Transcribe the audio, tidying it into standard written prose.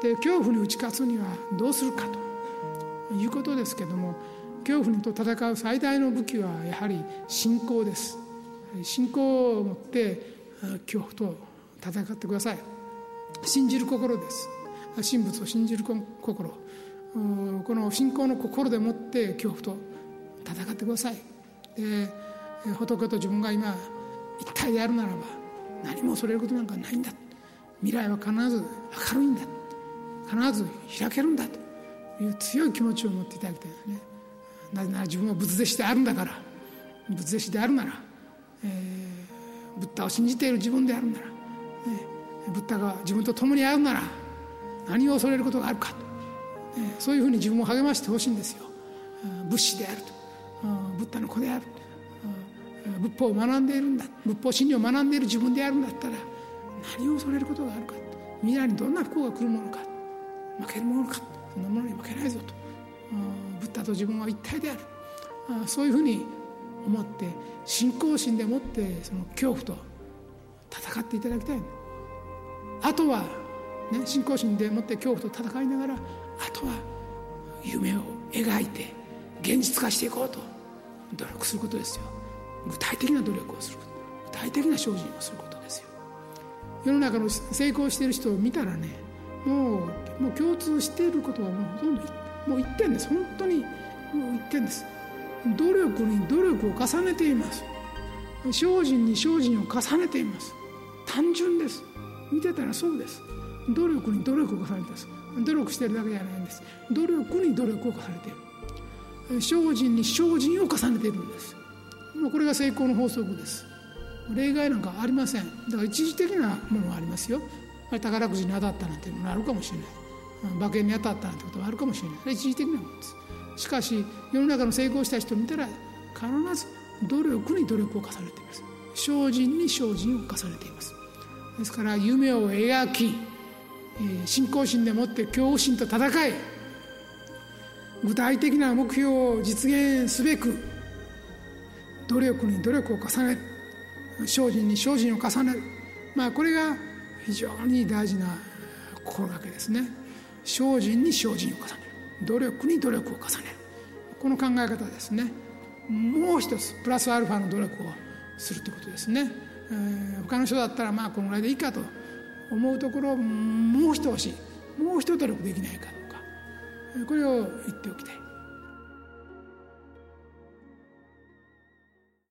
で、恐怖に打ち勝つにはどうするかということですけども、恐怖と戦う最大の武器はやはり信仰です。信仰を持って恐怖と戦ってください。信じる心です。神仏を信じる心、この信仰の心でもって恐怖と戦ってください。で、仏と自分が今一体であるならば何も恐れることなんかないんだ、未来は必ず明るいんだ、必ず開けるんだという強い気持ちを持っていただきたいですね。なぜなら自分は仏弟子であるんだから。仏弟子であるなら、ブッダを信じている自分であるなら、ブッダが自分と共にあるなら何を恐れることがあるかと、そういうふうに自分を励ましてほしいんですよ。仏師であると、ブッダの子である、仏法を学んでいるんだ、仏法真理を学んでいる自分であるんだったら何を恐れることがあるか、未来にどんな不幸が来るものか、負けるものか、そんなものに負けないぞと、ブッダと自分は一体である、そういうふうに思って信仰心でもってその恐怖と戦っていただきたい。あとは、ね、信仰心でもって恐怖と戦いながら、あとは夢を描いて現実化していこうと努力することですよ。具体的な努力をすること、具体的な精進をすることですよ。世の中の成功している人を見たらね、もう共通していることはもうほとんどもう一点です。本当にもう一点です。努力に努力を重ねています。精進に精進を重ねています。単純です。見てたらそうです。努力に努力を重ねています。努力しているだけじゃないんです。努力に努力を重ねている。精進に精進を重ねているんです。もうこれが成功の法則です。例外なんかありません。だから一時的なものはありますよ。宝くじに当たったなんていうのがあるかもしれない。馬券に当たったなんてことはあるかもしれない。一時的なものです。しかし世の中の成功した人を見たら必ず努力に努力を重ねています。精進に精進を重ねています。ですから夢を描き、信仰心でもって恐怖心と戦い、具体的な目標を実現すべく努力に努力を重ねる、精進に精進を重ねる、これが非常に大事な心がけですね。精進に精進を重ねる、努力に努力を重ねる、この考え方ですね。もう一つプラスアルファの努力をするということですね。他の人だったらこのぐらいでいいかと思うところをもう一押し、もう一努力できないかどうか、これを言っておきたい。